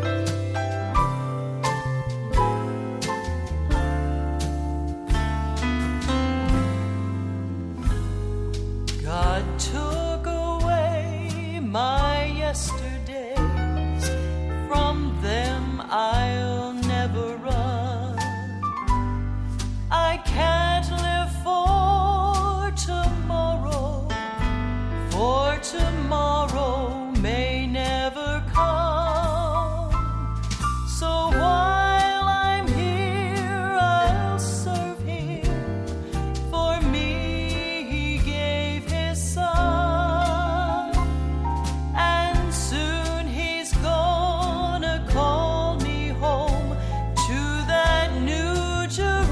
God took away my yesterdays, from them I'll never run. I can't live for tomorrow, for tomorrow may never come. So while I'm here, I'll serve Him. For me, He gave His Son, and soon He's gonna call me home to that new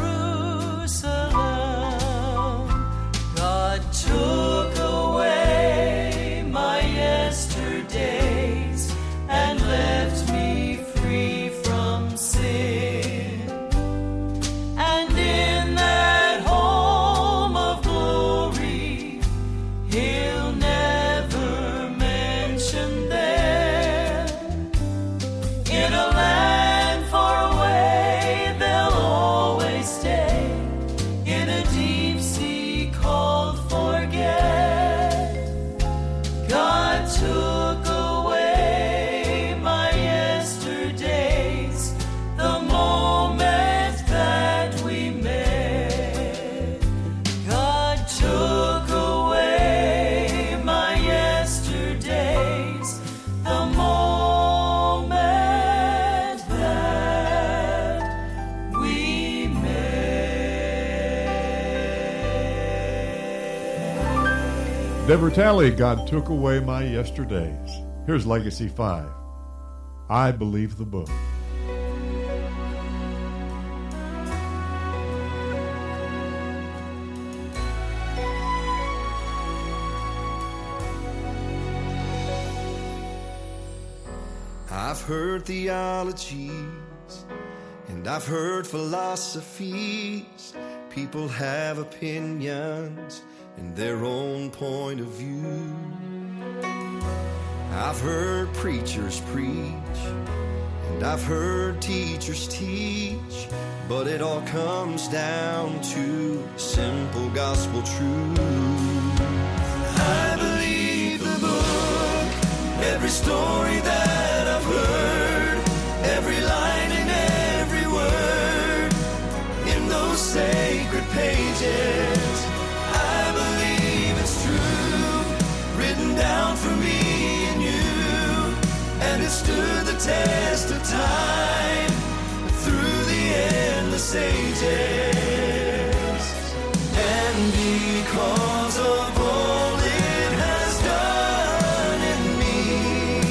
Jerusalem. God took away my yesterdays and left me free from sin. And in that home of glory, He'll never mention them. In a land far away, they'll always stay. In a deep sea called forget. God took away my yesterdays, the moment that we met. God took away my yesterdays, the moment that we met. Deborah Talley, God Took Away My Yesterdays. Here's Legacy five, I Believe the Book. I've heard theologies and I've heard philosophies. People have opinions and their own point of view. I've heard preachers preach and I've heard teachers teach, but it all comes down to simple gospel truth. I believe the book, every story that I've heard, every line and every word in those sacred pages. I believe it's true, written down for me and you, and it stood the test of time through the endless ages. And because of all it has done in me,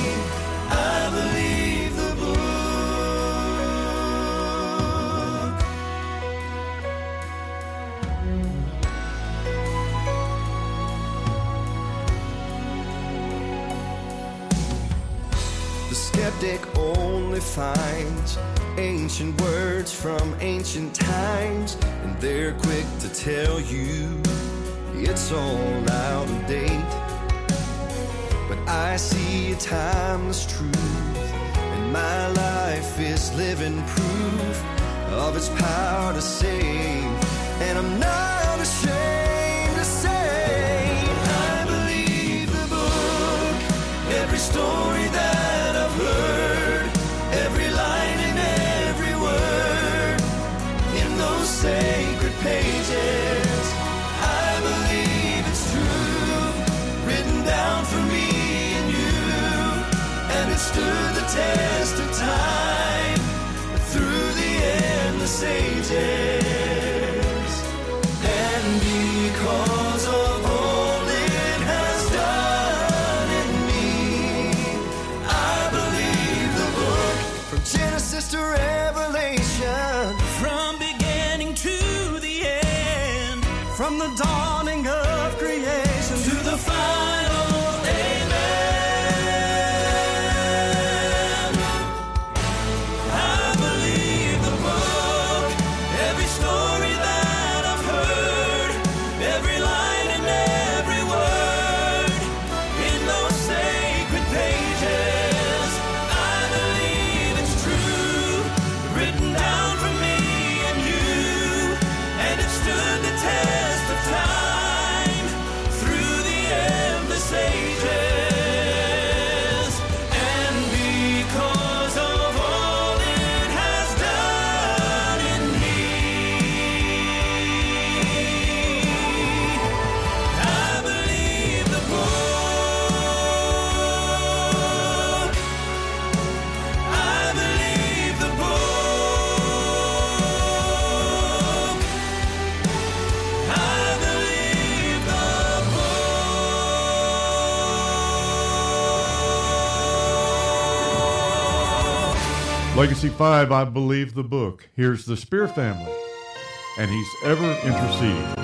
stick only finds ancient words from ancient times, and they're quick to tell you it's all out of date. But I see a timeless truth, and my life is living proof of its power to save. And I'm not ashamed to say I believe the book, every story that I've heard, every line and every word in those sacred pages. I believe it's true, written down for me and you, and it stood the test of time through the endless ages. And because of all it has done in me, I believe the book from Genesis to Revelation, from beginning to the end, from the dawning of creation to the final amen. I believe the book, every story that I've heard, every line and every word in those sacred pages. I believe it's true, written down for me and you, and it stood the test of time through the endless ages. And because of all it has done in me, I believe the book. I believe the book. I believe the book. Legacy five, I Believe the Book. Here's the Spear family, and He's Ever Interceding.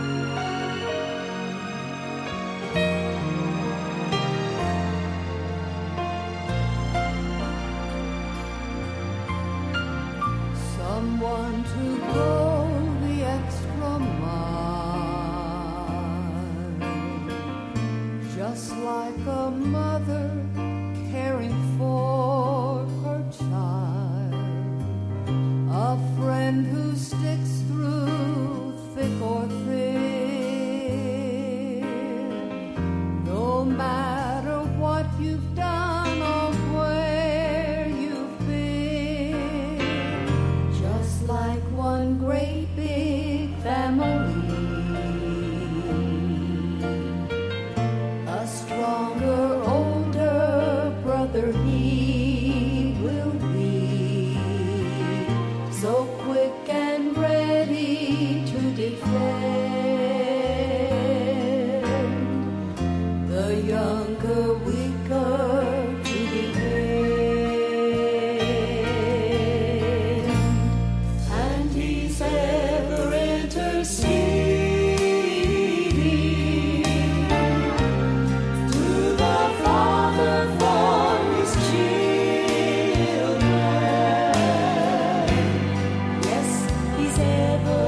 Someone to go the extra mile, just like a mother caring for her child, a friend who sticks through thick or thin, no matter what you've done or where you've been, just like one great big family, a stronger, older brother he will be, so quick and ready to defend, the younger, weaker to defend. And he's ever interceding to the Father for his children. Yes, he's ever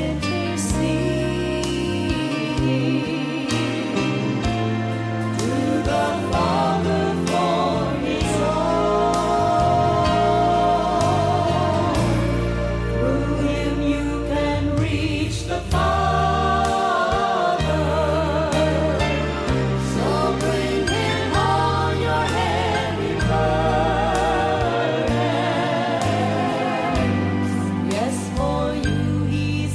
interceding to the Father for his own. Through him you can reach the Father. So bring him all your heavy burdens. Yes, for you he's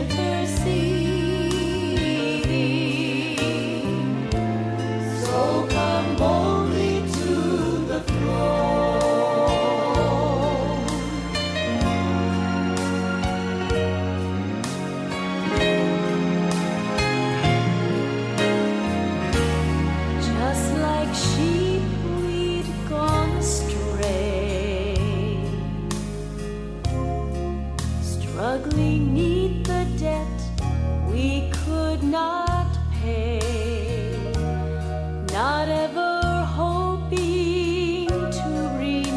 interceding. So come boldly to the throne. Just like sheep we'd gone astray, struggling 'neath the debt we could not pay, not ever hoping to remain.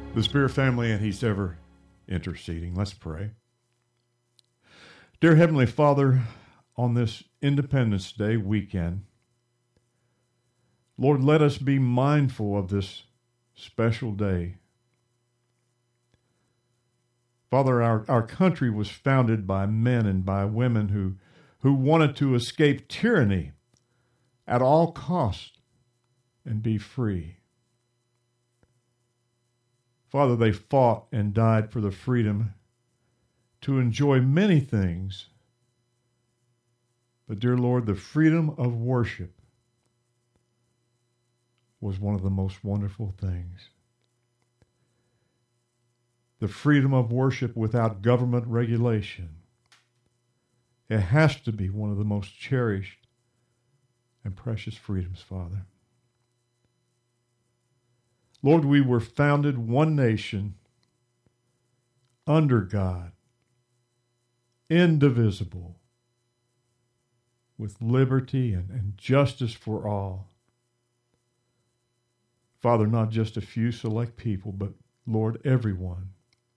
the Spirit family, and He's ever interceding. Let's pray. Dear Heavenly Father, on this Independence Day weekend, Lord, let us be mindful of this special day. Father, our, our country was founded by men and by women who, who wanted to escape tyranny at all costs and be free. Father, they fought and died for the freedom to enjoy many things. But, dear Lord, the freedom of worship was one of the most wonderful things. The freedom of worship without government regulation. It has to be one of the most cherished and precious freedoms, Father. Lord, we were founded one nation under God, indivisible, with liberty and, and justice for all. Father, not just a few select people, but, Lord, everyone.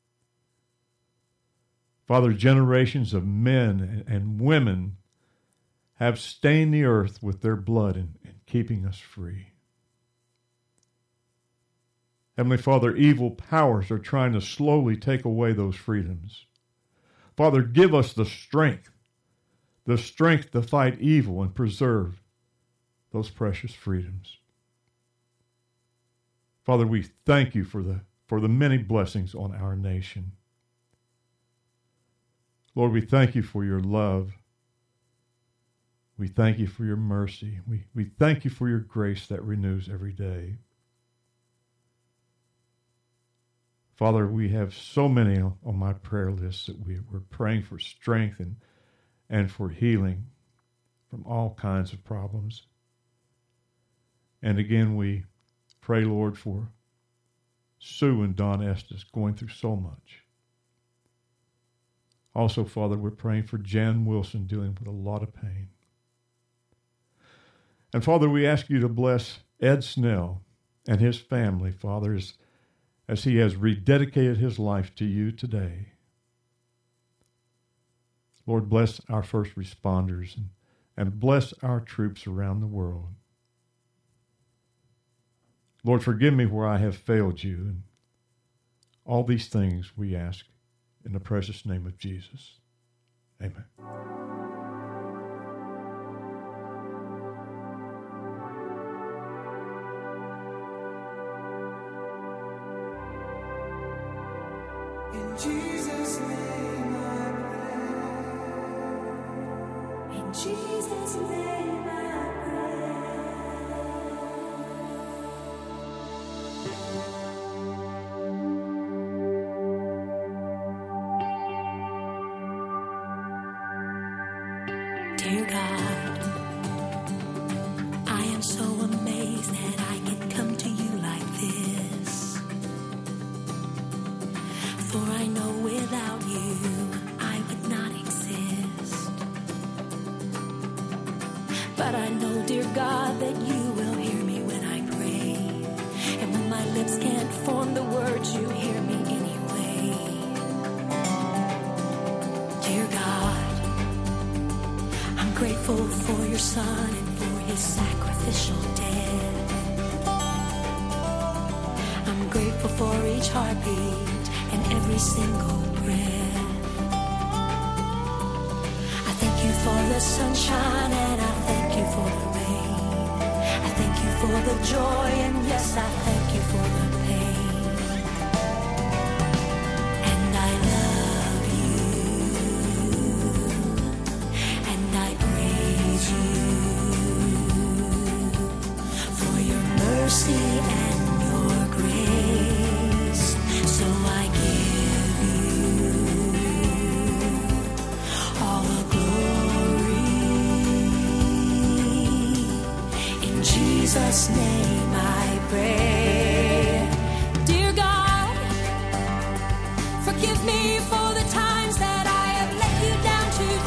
Father, generations of men and, and women have stained the earth with their blood in, in keeping us free. Heavenly Father, evil powers are trying to slowly take away those freedoms. Father, give us the strength, the strength to fight evil and preserve those precious freedoms. Father, we thank you for the, for the many blessings on our nation. Lord, we thank you for your love. We thank you for your mercy. We, we thank you for your grace that renews every day. Father, we have so many on my prayer list that we, we're praying for strength and, and for healing from all kinds of problems. And again, we pray, Lord, for Sue and Don Estes going through so much. Also, Father, we're praying for Jan Wilson dealing with a lot of pain. And Father, we ask you to bless Ed Snell and his family, Father, as as he has rededicated his life to you today. Lord, bless our first responders and, and bless our troops around the world. Lord, forgive me where I have failed you. And all these things we ask in the precious name of Jesus. Amen. In Jesus' name I pray. In Jesus' name I pray. Dear God, I am so amazed that I can come to you like this. For I know without you, I would not exist. But I know, dear God, that you will hear me when I pray. And when my lips can't form the words, you hear me anyway. Dear God, I'm grateful for your Son and for his sacrificial death. I'm grateful for each heartbeat and every single breath. I thank you for the sunshine and I thank you for the rain. I thank you for the joy and yes, I thank you for the pain. And I love you and I praise you for your mercy and your grace. So I give you all the glory. In Jesus' name I pray. Dear God, forgive me for the times that I have let you down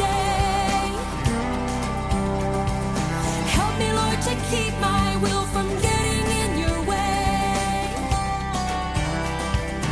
today. Help me, Lord, to keep my will from getting in your way.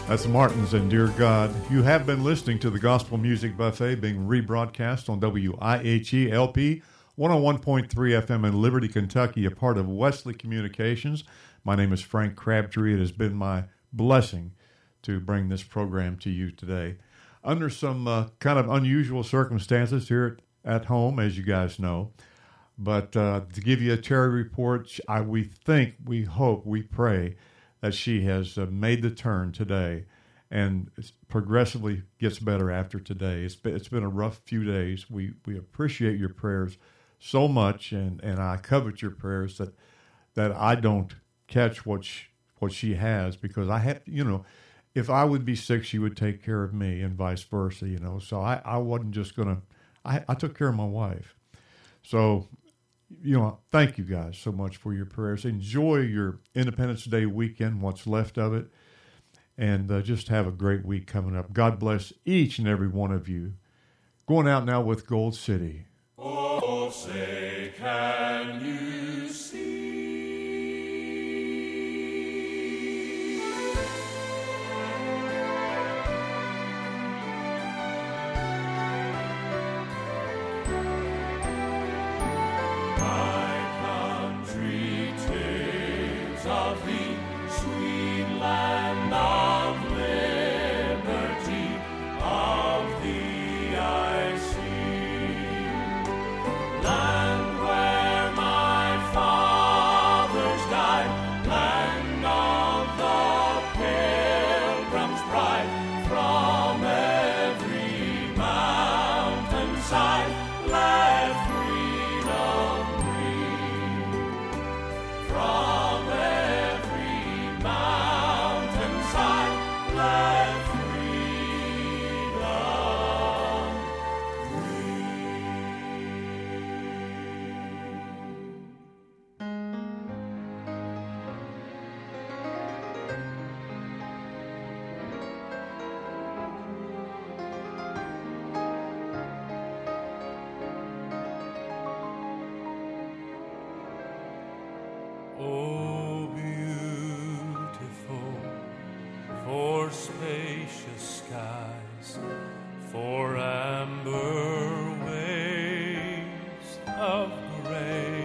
That's Martins and Dear God. You have been listening to the Gospel Music Buffet being rebroadcast on W I H E L P one oh one point three F M in Liberty, Kentucky, a part of Wesley Communications. My name is Frank Crabtree. It has been my blessing to bring this program to you today. Under some uh, kind of unusual circumstances here at home, as you guys know. But uh, to give you a Terry report, I, we think, we hope, we pray that she has uh, made the turn today and progressively gets better after today. It's been, it's been a rough few days. We we appreciate your prayers so much, and, and I covet your prayers that that I don't catch what she, what she has, because I have, you know, if I would be sick, she would take care of me, and vice versa, you know. So I, I wasn't just going to, I, I took care of my wife. So, you know, thank you guys so much for your prayers. Enjoy your Independence Day weekend, what's left of it, and uh, just have a great week coming up. God bless each and every one of you. Going out now with Gold City. Oh, say, can you see? Oh, beautiful for spacious skies, for amber waves of gray.